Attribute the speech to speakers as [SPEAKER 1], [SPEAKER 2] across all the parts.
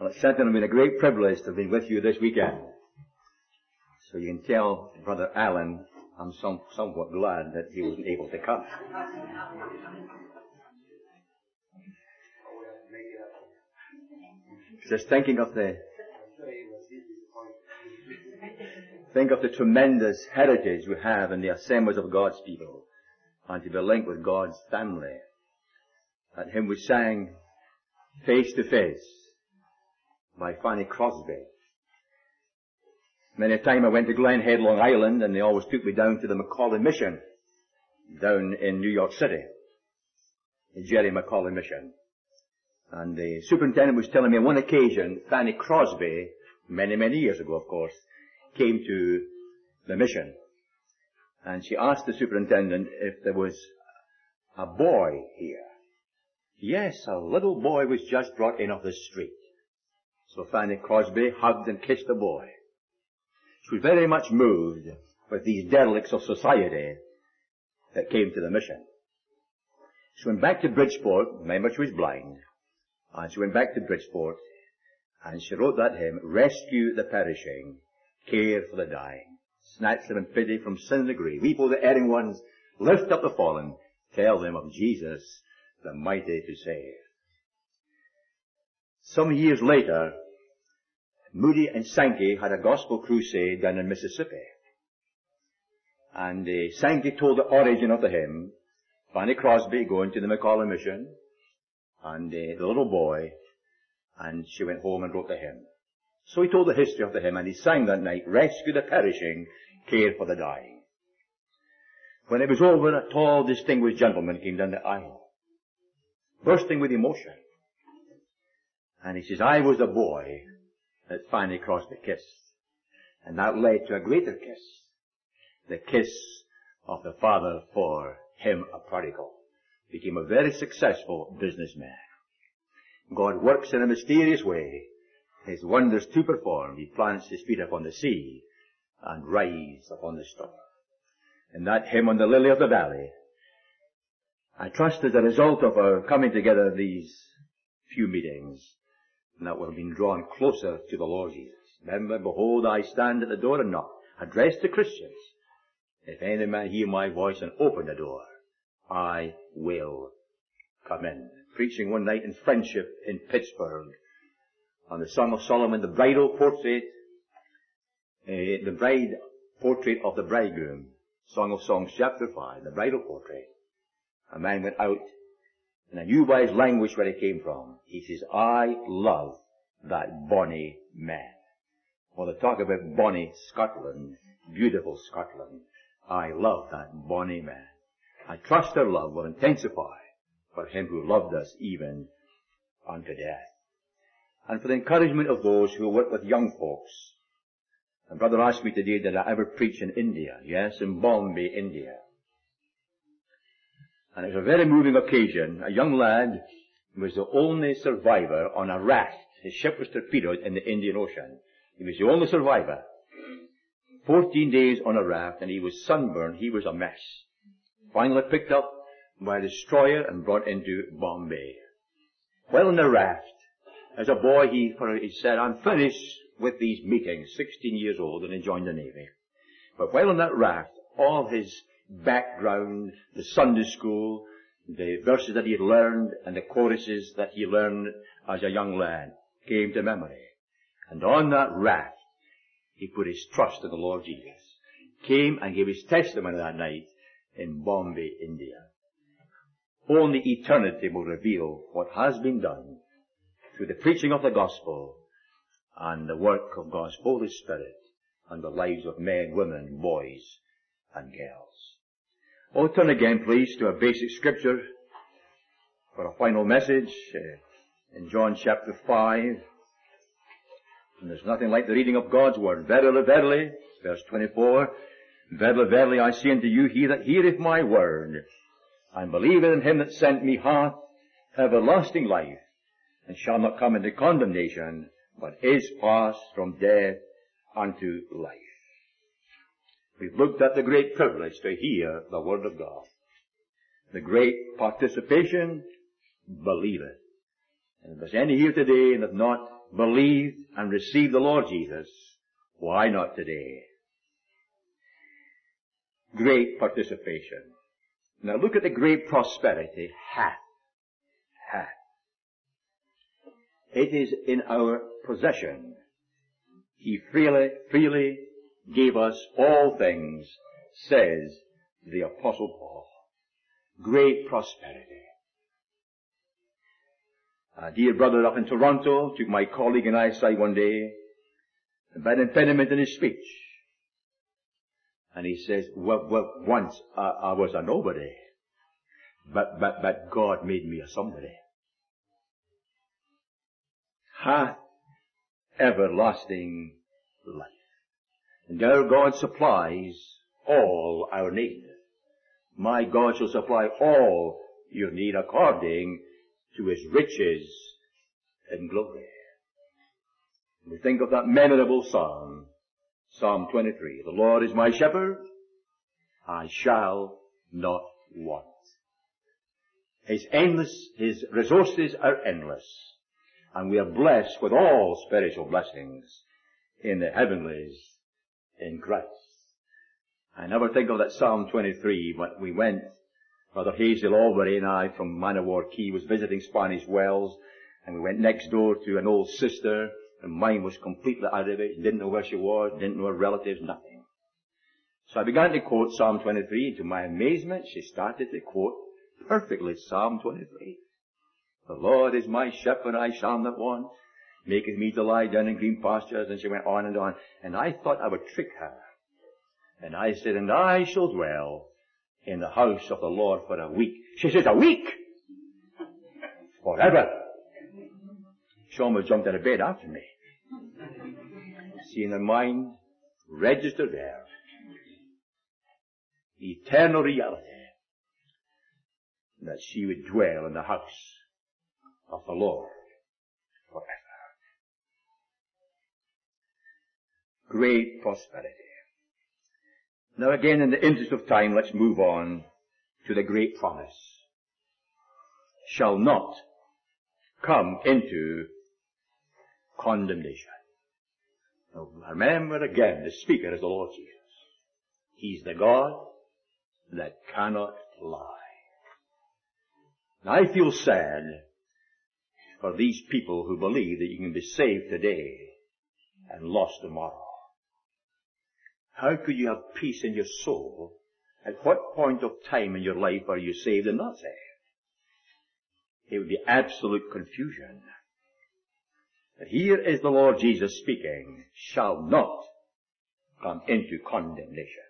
[SPEAKER 1] Well, it's certainly been a great privilege to be with you this weekend. So you can tell Brother Alan I'm somewhat glad that he wasn't able to come. Just thinking of the tremendous heritage we have in the assemblies of God's people, and to be linked with God's family. That hymn we sang, Face to Face, by Fanny Crosby. Many a time I went to Glen Head, Long Island, and they always took me down to the Macaulay Mission, down in New York City, the Jerry Macaulay Mission. And the superintendent was telling me on one occasion, Fanny Crosby, many, many years ago, of course, came to the mission. And she asked the superintendent if there was a boy here. Yes, a little boy was just brought in off the street. So Fanny Crosby hugged and kissed the boy. She was very much moved with these derelicts of society that came to the mission. She went back to Bridgeport, remember she was blind, and she went back to Bridgeport, and she wrote that hymn, Rescue the perishing, care for the dying, snatch them in pity from sin and degree, weep over the erring ones, lift up the fallen, tell them of Jesus, the mighty to save. Some years later, Moody and Sankey had a gospel crusade down in Mississippi. And Sankey told the origin of the hymn, Fanny Crosby going to the Macaulay Mission, and the little boy, and she went home and wrote the hymn. So he told the history of the hymn, and he sang that night, Rescue the perishing, care for the dying. When it was over, a tall, distinguished gentleman came down the aisle, bursting with emotion. And he says, I was the boy that Fanny Crosby kissed. And that led to a greater kiss. The kiss of the father for him, a prodigal. Became a very successful businessman. God works in a mysterious way. His wonders to perform. He plants his feet upon the sea and rides upon the storm. And that hymn on the lily of the valley, I trust as a result of our coming together these few meetings, and that we've been drawn closer to the Lord Jesus. Remember, behold, I stand at the door and knock, addressed to Christians. If any man hear my voice and open the door, I will come in. Preaching one night in Friendship in Pittsburgh on the Song of Solomon, the bridal portrait, the bride portrait of the bridegroom. Song of Songs, chapter 5, the bridal portrait. A man went out, and I knew by his language where he came from. He says, I love that bonny man. Well, they talk about bonny Scotland, beautiful Scotland. I love that bonny man. I trust our love will intensify for him who loved us even unto death. And for the encouragement of those who work with young folks. And brother asked me today, did I ever preach in India? Yes, in Bombay, India. And it was a very moving occasion. A young lad was the only survivor on a raft. His ship was torpedoed in the Indian Ocean. He was the only survivor. 14 days on a raft, and he was sunburned. He was a mess. Finally picked up by a destroyer and brought into Bombay. While on the raft, as a boy, he said, I'm finished with these meetings, 16 years old, and he joined the Navy. But while on that raft, all his background, the Sunday school, the verses that he had learned, and the choruses that he learned as a young lad came to memory. And on that raft, he put his trust in the Lord Jesus. Came and gave his testimony that night in Bombay, India. Only eternity will reveal what has been done through the preaching of the gospel and the work of God's Holy Spirit and the lives of men, women, boys, and girls. Oh, turn again, please, to a basic scripture for a final message in John chapter 5. And there's nothing like the reading of God's word. Verily, verily, verse 24, Verily, verily, I say unto you, he that heareth my word, and believeth in him that sent me, hath everlasting life, and shall not come into condemnation, but is passed from death unto life. We've looked at the great privilege to hear the word of God. The great participation, believe it. And if there's any here today and have not believed and received the Lord Jesus, why not today? Great participation. Now look at the great prosperity. Hath. It is in our possession. He freely gave us all things, says the Apostle Paul. Great prosperity. A dear brother up in Toronto took my colleague and I aside one day about an impediment in his speech. And he says, well, once I was a nobody, but God made me a somebody. Hath everlasting life. And our God supplies all our need. My God shall supply all your need according to his riches and glory. We think of that memorable psalm, Psalm 23. The Lord is my shepherd, I shall not want. His resources are endless, and we are blessed with all spiritual blessings in the heavenlies in Christ. I never think of that Psalm 23, but we went, Brother Hazel Albury and I from Manawar Key was visiting Spanish Wells, and we went next door to an old sister, and mine was completely out of it, didn't know where she was, didn't know her relatives, nothing. So I began to quote Psalm 23, and to my amazement, she started to quote perfectly Psalm 23. The Lord is my shepherd, I shall not want, maketh me to lie down in green pastures, and she went on, and I thought I would trick her. And I said, and I shall dwell in the house of the Lord for a week. She says, a week? Forever. She almost jumped out of bed after me. Seeing her mind registered there. Eternal reality. That she would dwell in the house of the Lord forever. Great prosperity. Now again, in the interest of time, let's move on to the great promise. Shall not come into condemnation. Now remember again, the speaker is the Lord Jesus. He's the God that cannot lie. Now I feel sad for these people who believe that you can be saved today and lost tomorrow. How could you have peace in your soul? At what point of time in your life are you saved and not saved? It would be absolute confusion. But here is the Lord Jesus speaking, shall not come into condemnation.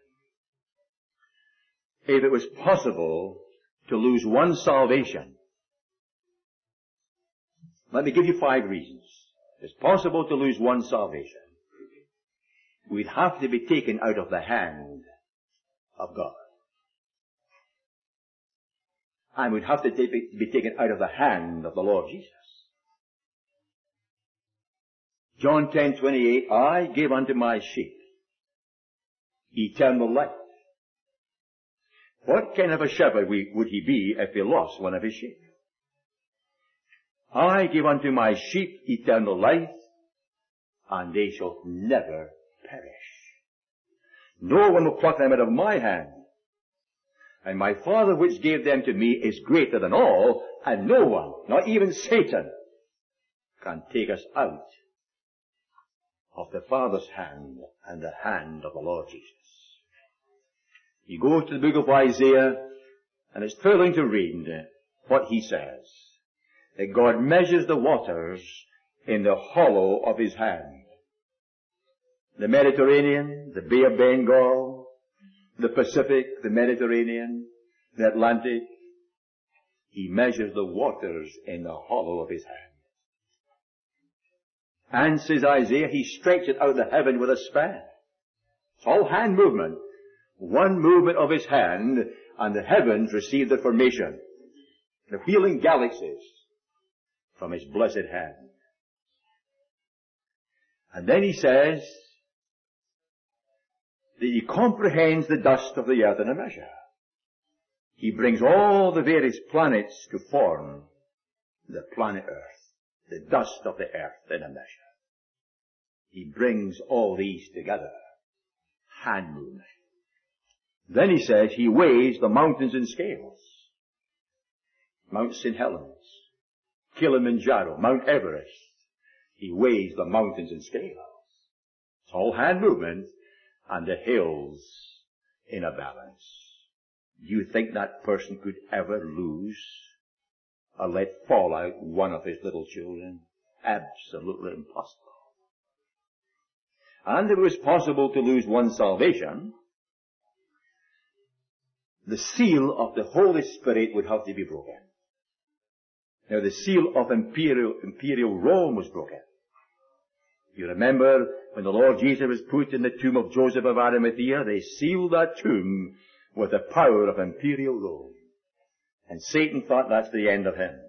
[SPEAKER 1] If it was possible to lose one salvation, let me give you 5 reasons. It's possible to lose one salvation. We'd have to be taken out of the hand of God. And we'd have to be taken out of the hand of the Lord Jesus. John 10:28, I give unto my sheep eternal life. What kind of a shepherd would he be if he lost one of his sheep? I give unto my sheep eternal life, and they shall never perish. No one will pluck them out of my hand. And my Father which gave them to me is greater than all, and no one, not even Satan, can take us out of the Father's hand and the hand of the Lord Jesus. You go to the book of Isaiah, and it's thrilling to read what he says. That God measures the waters in the hollow of his hand. The Mediterranean, the Bay of Bengal, the Pacific, the Mediterranean, the Atlantic. He measures the waters in the hollow of his hand. And, says Isaiah, he stretches out the heaven with a span. It's all hand movement. One movement of his hand, and the heavens receive the formation. The wheeling galaxies from his blessed hand. And then he says that he comprehends the dust of the earth in a measure. He brings all the various planets to form the planet Earth. the dust of the earth in a measure. He brings all these together. Hand movement. Then he says he weighs the mountains in scales. Mount St. Helens, Kilimanjaro, Mount Everest. He weighs the mountains in scales. It's all hand movement, and the hills in a balance. Do you think that person could ever lose or let fall out one of his little children? Absolutely impossible. And if it was possible to lose one's salvation, the seal of the Holy Spirit would have to be broken. Now the seal of imperial Rome was broken. You remember when the Lord Jesus was put in the tomb of Joseph of Arimathea, they sealed that tomb with the power of imperial Rome. And Satan thought that's the end of him.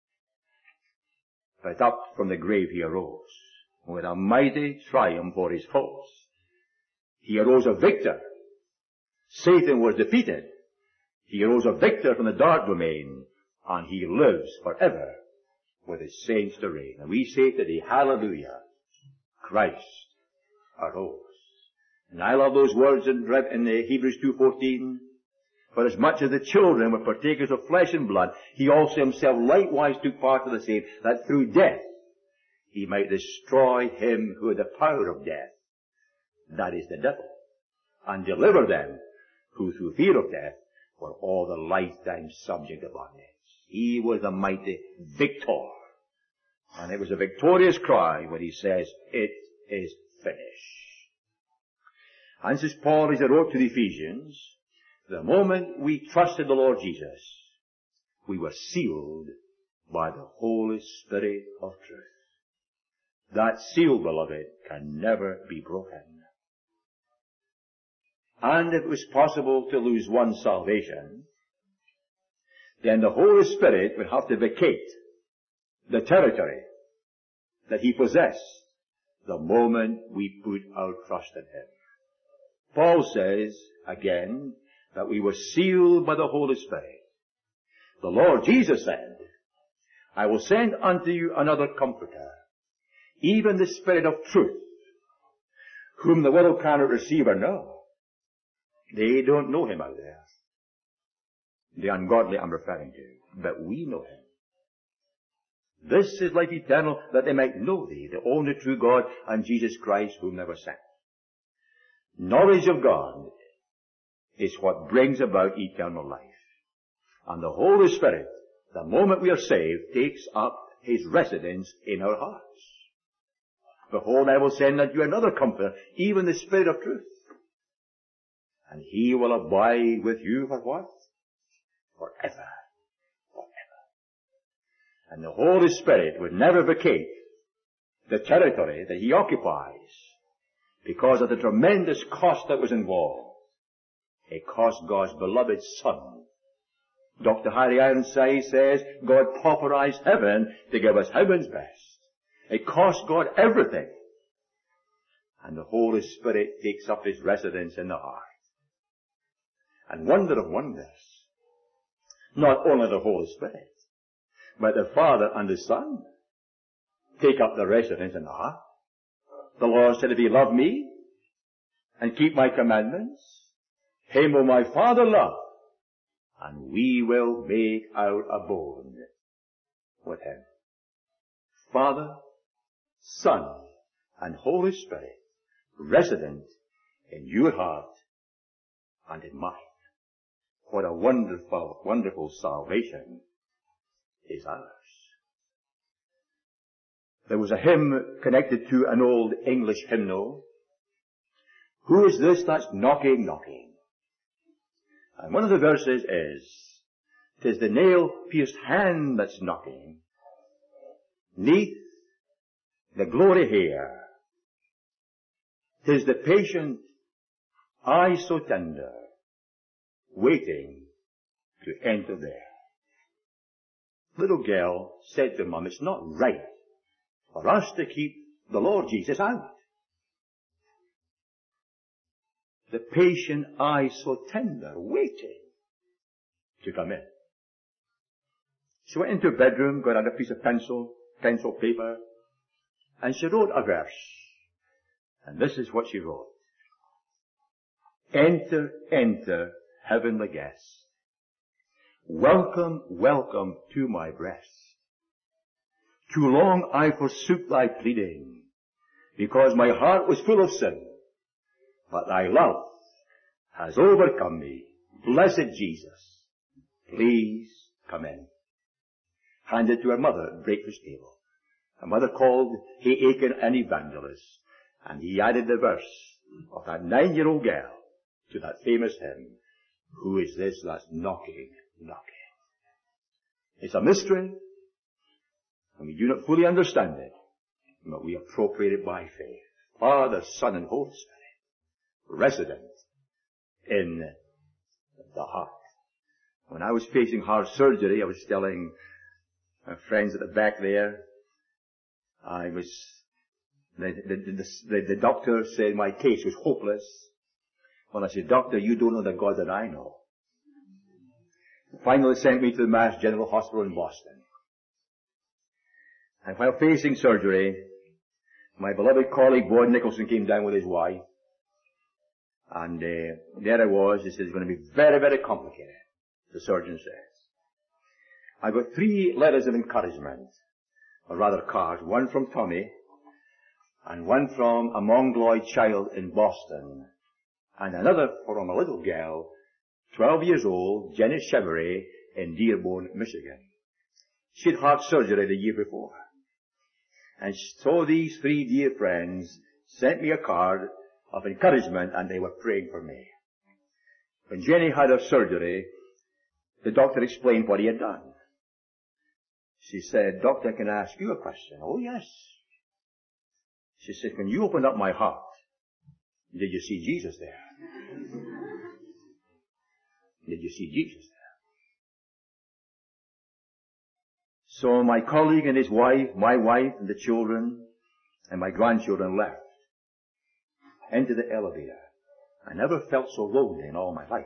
[SPEAKER 1] But up from the grave he arose with a mighty triumph for his foes. He arose a victor. Satan was defeated. He arose a victor from the dark domain, and he lives forever with his saints to reign. And we say today, hallelujah, Christ arose. And I love those words in Hebrews 2:14. For as much as the children were partakers of flesh and blood, he also himself likewise took part of the same, that through death he might destroy him who had the power of death, that is the devil, and deliver them who through fear of death were all the lifetime subject of bondage. He was the mighty victor. And it was a victorious cry when he says, it is finished. And says Paul as he wrote to the Ephesians, the moment we trusted the Lord Jesus, we were sealed by the Holy Spirit of truth. That seal, beloved, can never be broken. And if it was possible to lose one's salvation, then the Holy Spirit would have to vacate the territory that he possessed the moment we put our trust in him. Paul says, again, that we were sealed by the Holy Spirit. The Lord Jesus said, I will send unto you another comforter, even the Spirit of truth, whom the world cannot receive or know. They don't know him out there. The ungodly I'm referring to, but we know him. This is life eternal, that they might know thee, the only true God, and Jesus Christ, whom thou hast sent. Knowledge of God is what brings about eternal life. And the Holy Spirit, the moment we are saved, takes up his residence in our hearts. Behold, I will send unto you another comforter, even the Spirit of truth. And he will abide with you for what? Forever. Forever. And the Holy Spirit would never vacate the territory that he occupies because of the tremendous cost that was involved. It cost God's beloved Son. Dr. Harry Ironside says God pauperized heaven to give us heaven's best. It cost God everything. And the Holy Spirit takes up his residence in the heart. And wonder of wonders, not only the Holy Spirit, but the Father and the Son take up the residence in the heart. The Lord said, if ye love me and keep my commandments, him will my Father love, and we will make our abode with him. Father, Son, and Holy Spirit, resident in your heart and in mine. What a wonderful, wonderful salvation is ours. There was a hymn connected to an old English hymnal. Who is this that's knocking, knocking? And one of the verses is, 'tis the nail-pierced hand that's knocking, 'neath the glory here. 'Tis the patient eye so tender, waiting to enter there. Little girl said to Mum, it's not right for us to keep the Lord Jesus out. The patient eye so tender, waiting to come in. She went into her bedroom, got out a piece of pencil, pencil paper, and she wrote a verse. And this is what she wrote. Enter, enter, heavenly guest. Welcome, welcome to my breast. Too long I forsook thy pleading, because my heart was full of sin. But thy love has overcome me. Blessed Jesus, please come in. Handed to her mother at breakfast table. Her mother called Hay Aiken an evangelist, and he added the verse of that 9-year-old girl to that famous hymn, Who is this that's knocking, knocking? It's a mystery, and we do not fully understand it, but we appropriate it by faith. Father, Son, and Holy Spirit, resident in the heart. When I was facing heart surgery, I was telling my friends at the back there, the doctor said my case was hopeless. Well, I said, Doctor, you don't know the God that I know. Finally sent me to the Mass General Hospital in Boston. And while facing surgery, my beloved colleague Boyd Nicholson came down with his wife. And there I was. He said, it's going to be very, very complicated, the surgeon says. I got 3 letters of encouragement, or rather cards, one from Tommy, and one from a Mongoloid child in Boston, and another from a little girl, 12 years old, Jenny Chevery, in Dearborn, Michigan. She had heart surgery the year before. And so these 3 dear friends sent me a card of encouragement, and they were praying for me. When Jenny had her surgery, the doctor explained what he had done. She said, Doctor, can I ask you a question? Oh, yes. She said, when you opened up my heart, did you see Jesus there? Did you see Jesus there? So my colleague and his wife, my wife and the children, and my grandchildren left. Into the elevator. I never felt so lonely in all my life.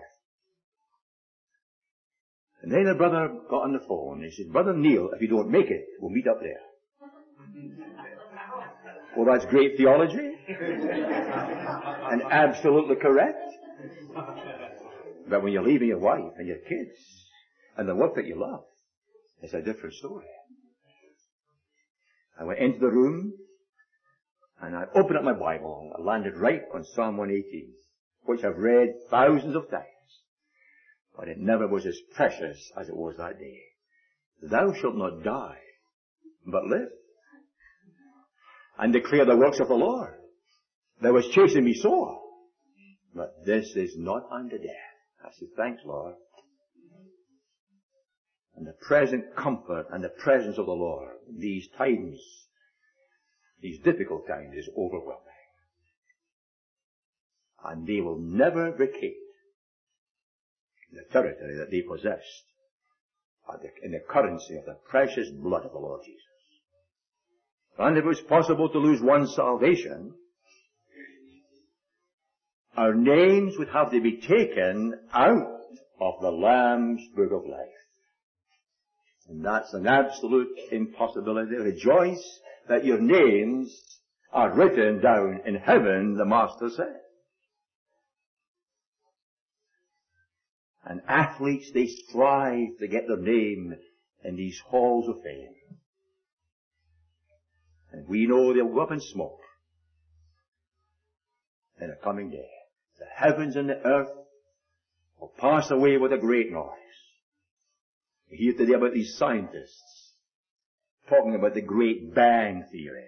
[SPEAKER 1] And then a brother got on the phone and he said, Brother Neil, if you don't make it, we'll meet up there. Well, that's great theology. And absolutely correct. But when you're leaving your wife and your kids and the work that you love, it's a different story. I went into the room and I opened up my Bible. I landed right on Psalm 118, which I've read thousands of times. But it never was as precious as it was that day. Thou shalt not die, but live, and declare the works of the Lord. Thou hast chastened me sore, but this is not unto death. I said, thanks, Lord. And the present comfort and the presence of the Lord, these times, these difficult times, is overwhelming. And they will never vacate the territory that they possessed in the currency of the precious blood of the Lord Jesus. And if it was possible to lose one's salvation, our names would have to be taken out of the Lamb's Book of Life. And that's an absolute impossibility. Rejoice that your names are written down in heaven, the Master said. And athletes, they strive to get their name in these halls of fame. And we know they'll go up in smoke in a coming day. The heavens and the earth will pass away with a great noise. We hear today about these scientists talking about the Great Bang Theory.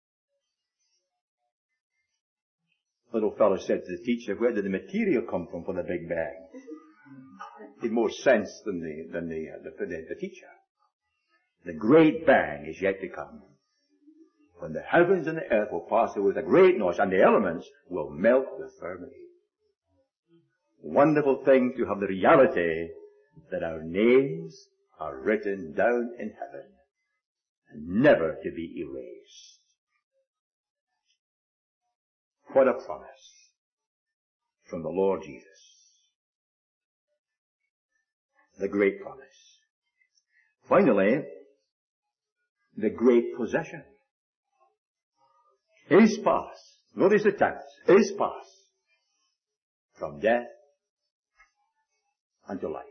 [SPEAKER 1] Little fellow said to the teacher, where did the material come from for the Big Bang? It made more sense than the teacher. The Great Bang is yet to come, when the heavens and the earth will pass away with a great noise, and the elements will melt with firmament. Wonderful thing to have the reality that our names are written down in heaven, and never to be erased. What a promise from the Lord Jesus. The great promise. Finally, the great possession. Is passed. Notice the text. Is passed from death unto life.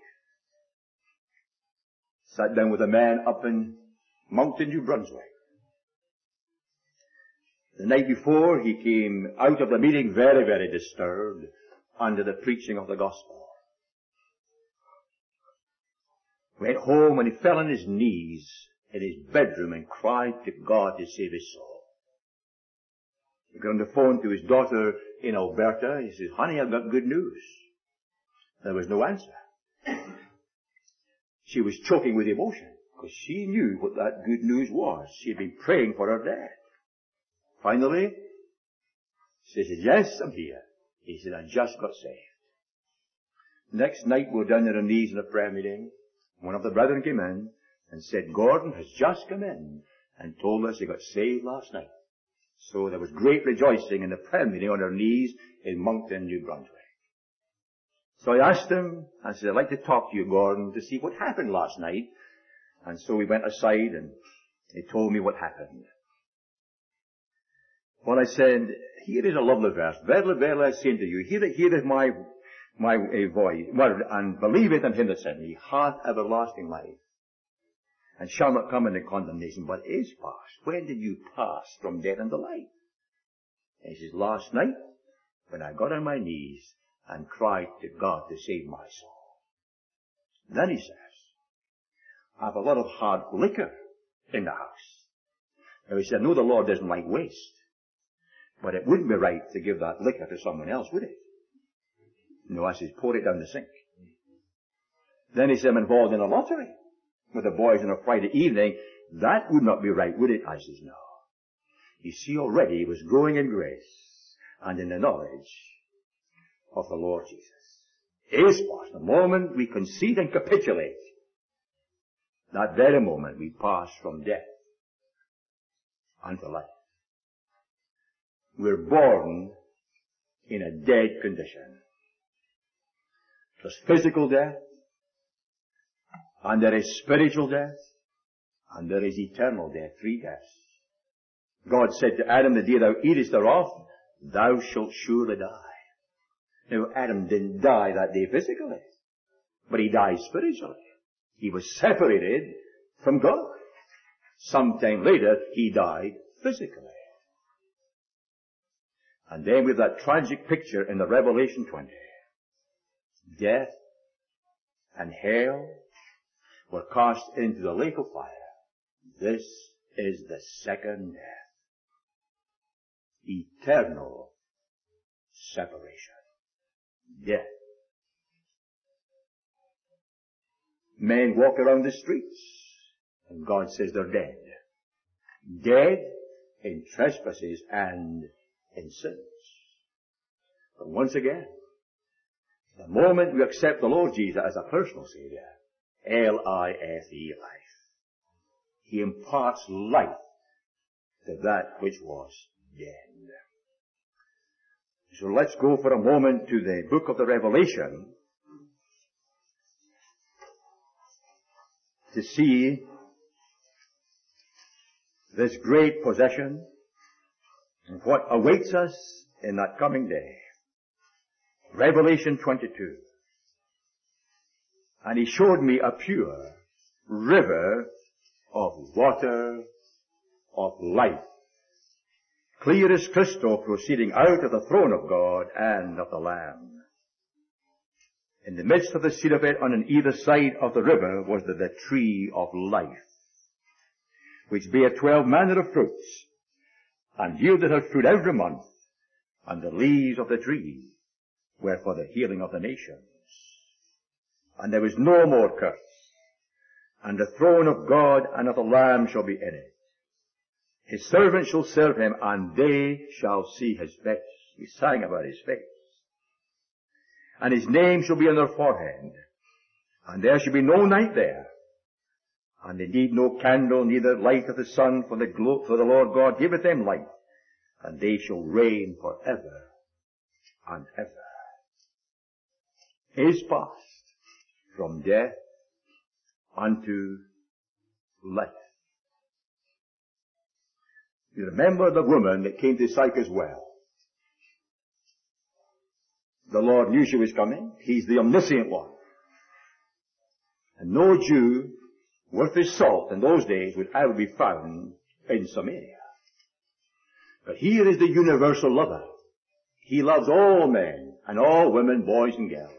[SPEAKER 1] Sat down with a man up in Moncton, New Brunswick. The night before, he came out of the meeting very, very disturbed under the preaching of the gospel. Went home and he fell on his knees in his bedroom and cried to God to save his soul. He got on the phone to his daughter in Alberta. He says, honey, I've got good news. There was no answer. She was choking with emotion because she knew what that good news was. She had been praying for her dad. Finally, she said, yes, I'm here. He said, I just got saved. Next night, we were down on our knees in a prayer meeting. One of the brethren came in and said, Gordon has just come in and told us he got saved last night. So there was great rejoicing in the prayer meeting on our knees in Moncton, New Brunswick. So I asked him, I said, I'd like to talk to you, Gordon, to see what happened last night. And so we went aside and he told me what happened. Well, I said, here is a lovely verse. Verily, verily, I say unto you, here is my voice, and believe it in him that sent me, hath everlasting life, and shall not come into condemnation, but is passed. When did you pass from death unto life? And he says, last night, when I got on my knees and cried to God to save my soul. Then he says, I have a lot of hard liquor in the house. Now he said, no, the Lord doesn't like waste. But it wouldn't be right to give that liquor to someone else, would it? No, I says, pour it down the sink. Then he said, I'm involved in a lottery with the boys on a Friday evening. That would not be right, would it? I says, no. You see, already he was growing in grace and in the knowledge of the Lord Jesus. Is passed. The moment we concede and capitulate, that very moment we pass from death unto life. We're born in a dead condition. There's physical death, and there is spiritual death, and there is eternal death, 3 deaths. God said to Adam, the day thou eatest thereof, thou shalt surely die. Now, Adam didn't die that day physically, but he died spiritually. He was separated from God. Sometime later, he died physically. And then we have that tragic picture in the Revelation 20. Death and hell were cast into the lake of fire. This is the second death. Eternal separation. Death. Men walk around the streets, and God says they're dead. Dead in trespasses and in sins. But once again, the moment we accept the Lord Jesus as a personal Savior, L-I-F-E, life, He imparts life to that which was dead. So let's go for a moment to the book of the Revelation to see this great possession and what awaits us in that coming day. Revelation 22. And he showed me a pure river of water of life, clear as crystal, proceeding out of the throne of God and of the Lamb. In the midst of the seat of it, on either side of the river, was the tree of life, which bare 12 manner of fruits, and yielded her fruit every month, and the leaves of the tree were for the healing of the nations. And there was no more curse, and the throne of God and of the Lamb shall be in it. His servants shall serve him, and they shall see his face. We sang about his face. And his name shall be on their forehead, and there shall be no night there. And they need no candle, neither light of the sun, for the Lord God giveth them light, and they shall reign forever and ever. Is passed from death unto life. You remember the woman that came to Sychor's well. The Lord knew she was coming. He's the omniscient one. And no Jew worth his salt in those days would ever be found in Samaria. But here is the universal lover. He loves all men and all women, boys and girls.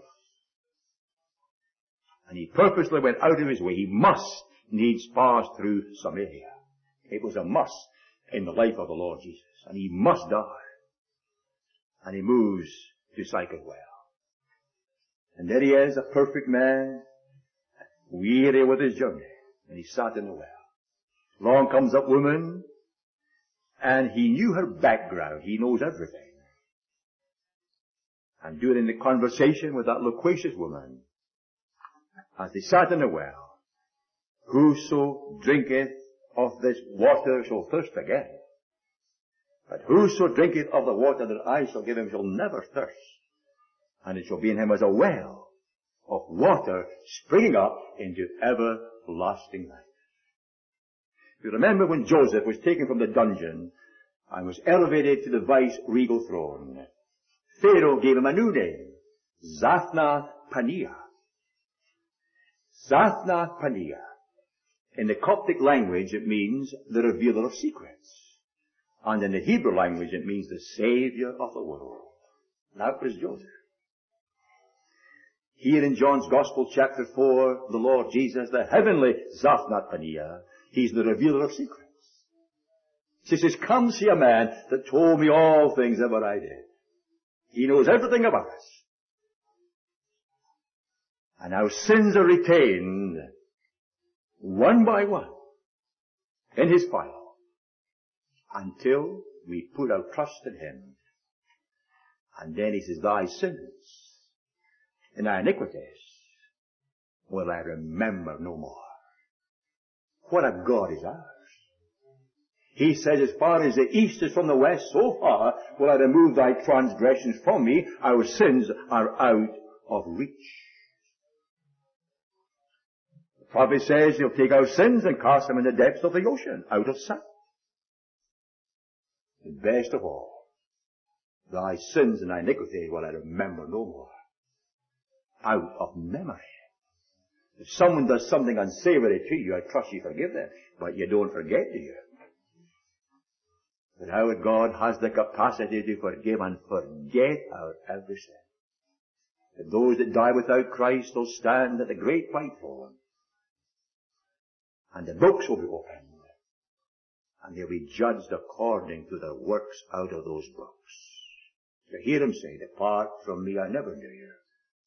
[SPEAKER 1] And he purposely went out of his way. He must needs pass through Samaria. It was a must in the life of the Lord Jesus. And he must die. And he moves to Sychor's well. And there he is, a perfect man, weary with his journey. And he sat in the well. Along comes that woman, and he knew her background. He knows everything. And during the conversation with that loquacious woman, as they sat in the well, whoso drinketh of this water shall thirst again. But whoso drinketh of the water that I shall give him shall never thirst. And it shall be in him as a well of water springing up into everlasting life. You remember when Joseph was taken from the dungeon and was elevated to the vice-regal throne, Pharaoh gave him a new name, Zaphnath-Paneah. Zaphnath-Paneah. In the Coptic language it means the revealer of secrets. And in the Hebrew language it means the Savior of the world. That was Joseph. Here in John's Gospel chapter 4, the Lord Jesus, the heavenly Zaphnath-Paneah, he's the revealer of secrets. He says, come see a man that told me all things ever I did. He knows everything about us. And our sins are retained one by one in his file until we put our trust in him. And then he says, thy sins and thy iniquities will I remember no more. What a God is ours. He says, as far as the east is from the west, so far will I remove thy transgressions from me. Our sins are out of reach. The prophet says he'll take our sins and cast them in the depths of the ocean, out of sight. And best of all, thy sins and thy iniquities will I remember no more. Out of memory. If someone does something unsavory to you, I trust you forgive them. But you don't forget, do you? But our God has the capacity to forgive and forget our every sin. That those that die without Christ will stand at the great white throne. And the books will be opened. And they'll be judged according to their works out of those books. To hear him say, depart from me, I never knew you.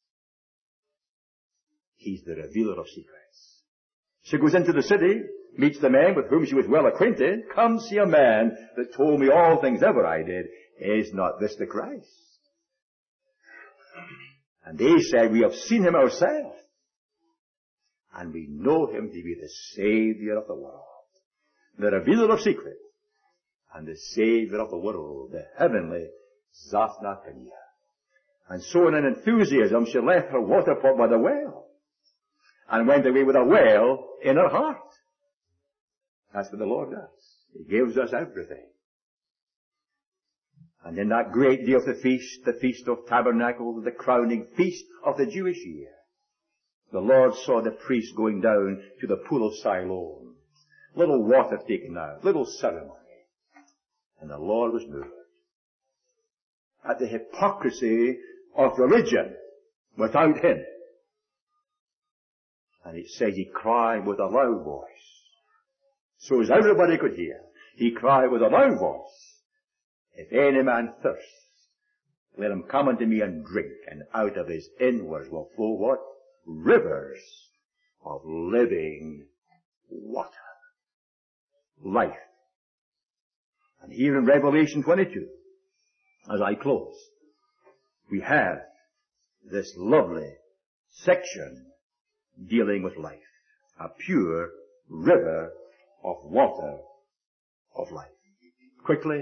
[SPEAKER 1] He's the revealer of secrets. She goes into the city, meets the man with whom she was well acquainted. Come see a man that told me all things ever I did. Is not this the Christ? And they said, we have seen him ourselves. And we know him to be the Savior of the world. The revealer of secrets. And the Savior of the world. The heavenly Zaphnath-Paneah. And so in an enthusiasm she left her water pot by the well. And went away with a well in her heart. That's what the Lord does. He gives us everything. And in that great day of the Feast of Tabernacles, the crowning feast of the Jewish year, the Lord saw the priest going down to the pool of Siloam. Little water taken out, little ceremony. And the Lord was moved at the hypocrisy of religion without him. And it says he cried with a loud voice. So as everybody could hear, he cried with a loud voice, if any man thirst, let him come unto me and drink, and out of his inwards will flow what? Rivers of living water. Life. And here in Revelation 22, as I close, we have this lovely section dealing with life. A pure river of water of life. Quickly.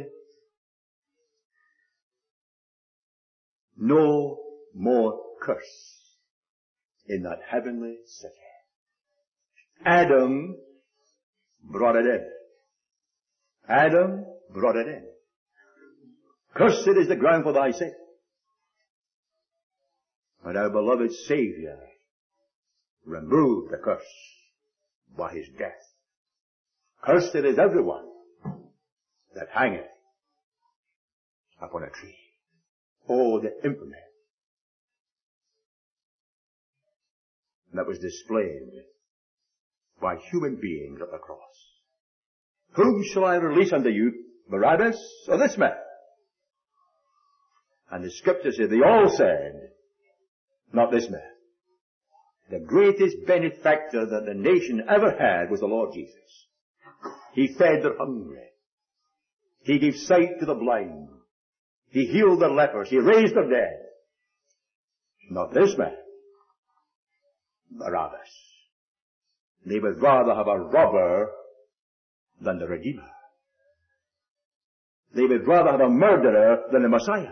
[SPEAKER 1] No more curse in that heavenly city. Adam brought it in. Adam brought it in. Cursed is the ground for thy sake. And our beloved Savior removed the curse by his death. Cursed is everyone that hangeth upon a tree. Oh, the infamy that was displayed by human beings at the cross. Whom shall I release unto you, Barabbas or this man? And the scripture said, they all said, not this man. The greatest benefactor that the nation ever had was the Lord Jesus. He fed the hungry. He gave sight to the blind. He healed the lepers. He raised the dead. Not this man. Barabbas. They would rather have a robber than the Redeemer. They would rather have a murderer than the Messiah.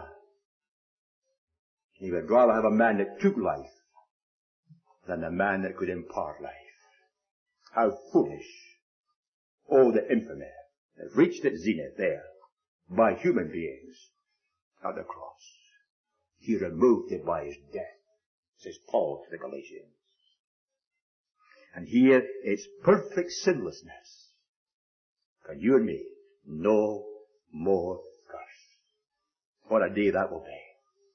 [SPEAKER 1] They would rather have a man that took life than a man that could impart life. How foolish. Oh, the infamy that reached its zenith there by human beings at the cross. He removed it by his death, says Paul to the Galatians. And here it's perfect sinlessness. For you and me, no more curse. What a day that will be.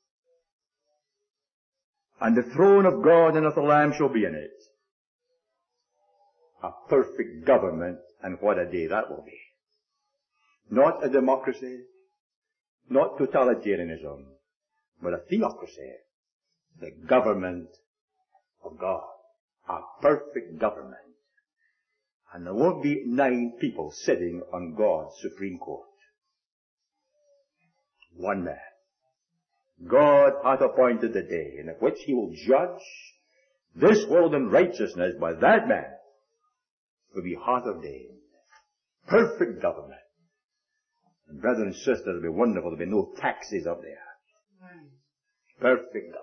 [SPEAKER 1] And the throne of God and of the Lamb shall be in it. A perfect government, and what a day that will be. Not a democracy, not totalitarianism, but a theocracy. The government of God. A perfect government. And there won't be 9 people sitting on God's Supreme Court. One man. God hath appointed the day in which he will judge this world in righteousness, by that man will be heart ordained. Perfect government. And brethren and sisters, it'll be wonderful. There'll be no taxes up there. Perfect government.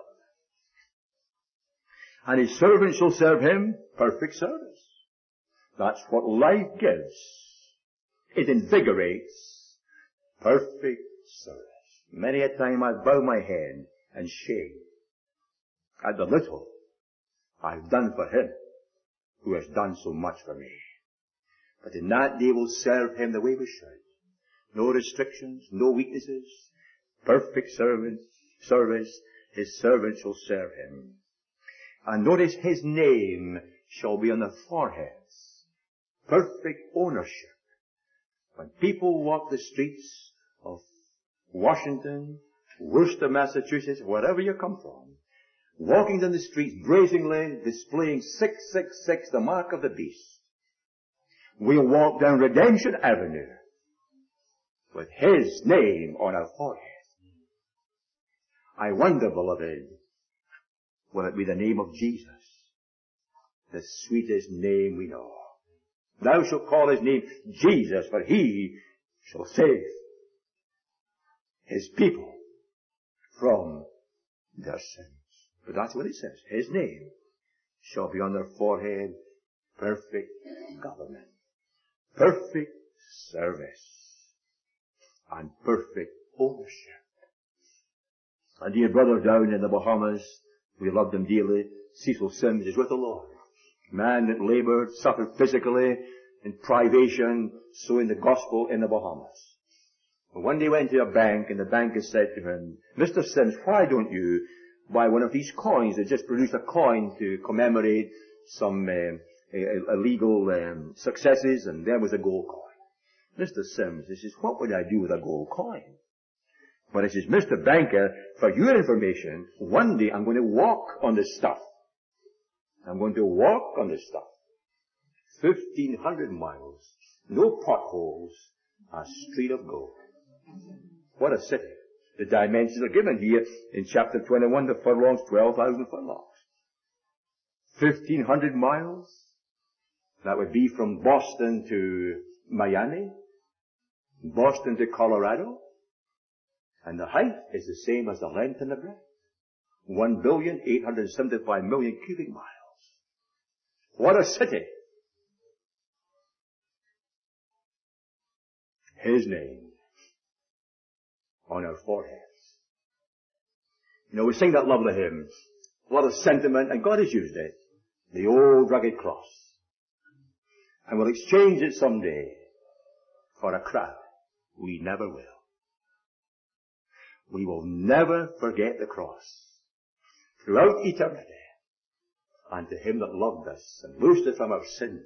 [SPEAKER 1] And his servants shall serve him perfect service. That's what life gives. It invigorates perfect service. Many a time I bow my head and shame at the little I've done for him who has done so much for me. But in that day we'll serve him the way we should. No restrictions, no weaknesses. Perfect service. His servants shall serve him. And notice his name shall be on their foreheads. Perfect ownership. When people walk the streets of Washington, Worcester, Massachusetts, wherever you come from, walking down the streets brazenly displaying 666, the mark of the beast, we'll walk down Redemption Avenue with his name on our forehead. I wonder, beloved, will it be the name of Jesus? The sweetest name we know. Thou shalt call his name Jesus, for he shall save his people from their sins. But that's what it says. His name shall be on their forehead. Perfect government. Perfect service. And perfect ownership. And dear brother down in the Bahamas, we loved him dearly, Cecil Sims is with the Lord. Man that labored, suffered physically, in privation, sowing the gospel in the Bahamas. And one day he went to a bank, and the banker said to him, Mr. Sims, why don't you buy one of these coins? They just produced a coin to commemorate some illegal successes, and there was a gold coin. Mr. Sims, he says, what would I do with a gold coin? But he says, Mr. Banker, for your information, one day I'm going to walk on this stuff. I'm going to walk on this stuff. 1,500 miles, no potholes, a street of gold. What a city. The dimensions are given here in chapter 21, the furlongs, 12,000 furlongs. 1,500 miles, that would be from Boston to Miami, Boston to Colorado, and the height is the same as the length and the breadth. 1,875,000,000 cubic miles. What a city! His name on our foreheads. You know, we sing that lovely hymn, a lot of sentiment, and God has used it, the old rugged cross. And we'll exchange it someday for a crown. We never will. We will never forget the cross throughout eternity. And to him that loved us and loosed us from our sins,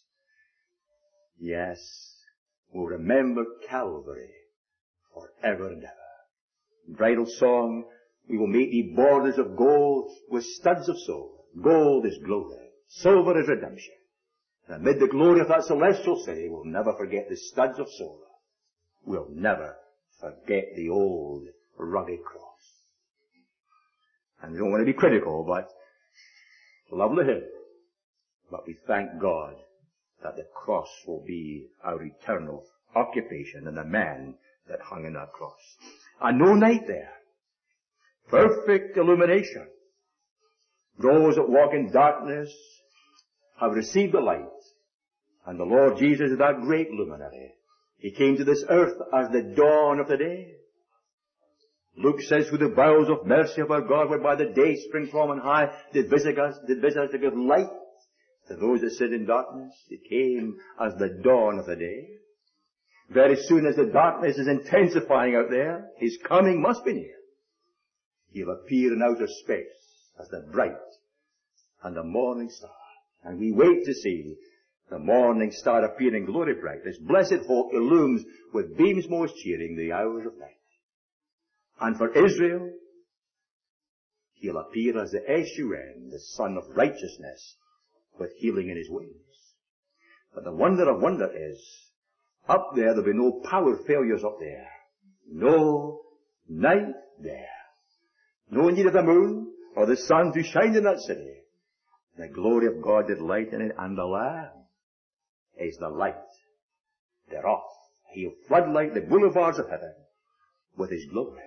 [SPEAKER 1] yes, we'll remember Calvary forever and ever. Bridal song, we will make thee borders of gold with studs of silver. Gold is glory. Silver is redemption. And amid the glory of that celestial city, we'll never forget the studs of silver. We'll never forget the old rugged cross. And we don't want to be critical, but lovely hymn. But we thank God that the cross will be our eternal occupation and the man that hung on that cross. And no night there. Perfect illumination. Those that walk in darkness have received the light. And the Lord Jesus is that great luminary. He came to this earth as the dawn of the day. Luke says, through the bowels of mercy of our God, whereby the day spring from on high, did visit us to give light to those that sit in darkness. He came as the dawn of the day. Very soon as the darkness is intensifying out there, his coming must be near. He'll appear in outer space as the bright and the morning star. And we wait to see the morning star appearing glory bright. This blessed hope illumes with beams most cheering the hours of night. And for Israel, he'll appear as the S-U-N, the Son of Righteousness, with healing in his wings. But the wonder of wonder is, up there there'll be no power failures up there. No night there. No need of the moon or the sun to shine in that city. The glory of God did light in it, and the Lamb is the light thereof. He'll floodlight the boulevards of heaven with his glory.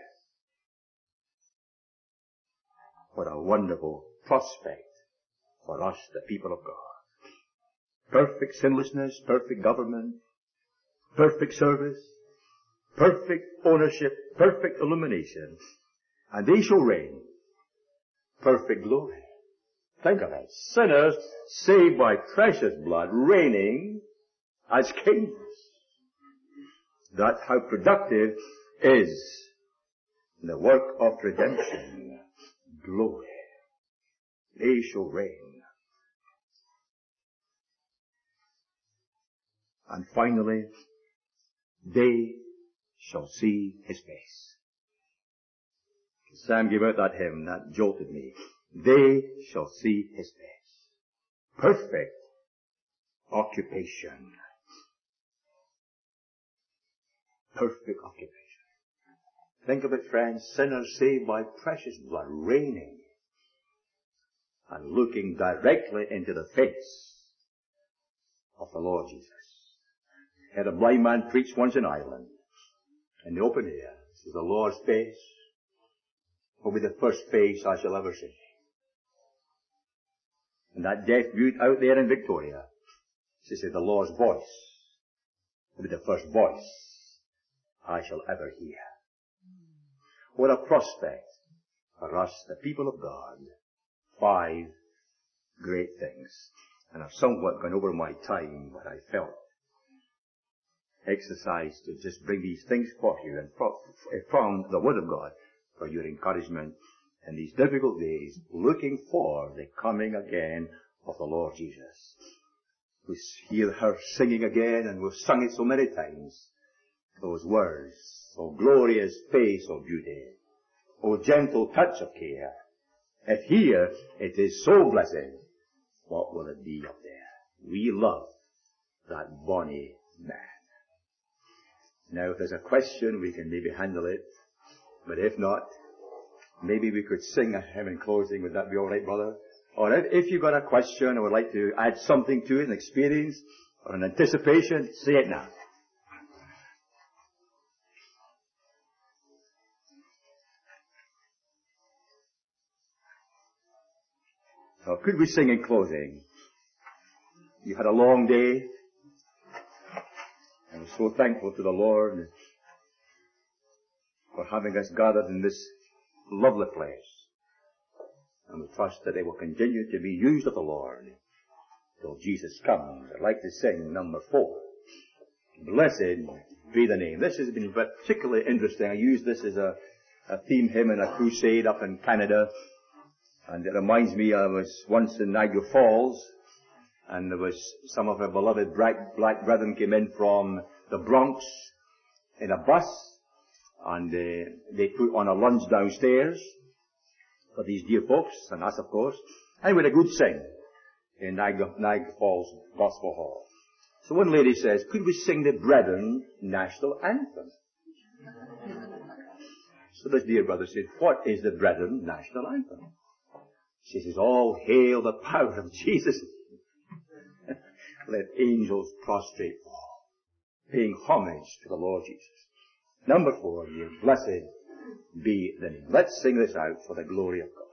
[SPEAKER 1] What a wonderful prospect for us, the people of God. Perfect sinlessness, perfect government, perfect service, perfect ownership, perfect illumination, and they shall reign. Perfect glory. Think of it. Sinners saved by precious blood, reigning as kings. That's how productive is the work of redemption. Glory. They shall reign. And finally, they shall see his face. Sam gave out that hymn that jolted me. They shall see his face. Perfect occupation. Perfect occupation. Think of it, friends. Sinners saved by precious blood, reigning and looking directly into the face of the Lord Jesus. I had a blind man preach once in Ireland, in the open air. This is the Lord's face. Will be the first face I shall ever see. And that deaf mute out there in Victoria, she said, the Lord's voice will be the first voice I shall ever hear. What a prospect for us, the people of God. 5 great things. And I've somewhat gone over my time, but I felt exercised to just bring these things for you and from the Word of God for your encouragement in these difficult days, looking for the coming again of the Lord Jesus. We hear her singing again, and we've sung it so many times. Those words, O glorious face of beauty, O gentle touch of care. If here it is so blessed, what will it be up there? We love that bonny man. Now, if there's a question, we can maybe handle it. But if not, maybe we could sing a hymn in closing. Would that be all right, brother? Or if you've got a question or would like to add something to it, an experience or an anticipation, say it now. Or could we sing in closing? You had a long day. I'm so thankful to the Lord. for having us gathered in this lovely place. And we trust that they will continue to be used of the Lord till Jesus comes. I'd like to sing number 4. Blessed be the name. This has been particularly interesting. I used this as a theme hymn in a crusade up in Canada. And it reminds me, I was once in Niagara Falls, and there was some of our beloved black brethren came in from the Bronx in a bus, and they put on a lunch downstairs for these dear folks, and us of course, and we had a good sing in Niagara Falls Gospel Hall. So one lady says, could we sing the Brethren National Anthem? So this dear brother said, what is the Brethren National Anthem? She says, all hail the power of Jesus. Let angels prostrate fall, paying homage to the Lord Jesus. Number 4, blessed be the name. Let's sing this out for the glory of God.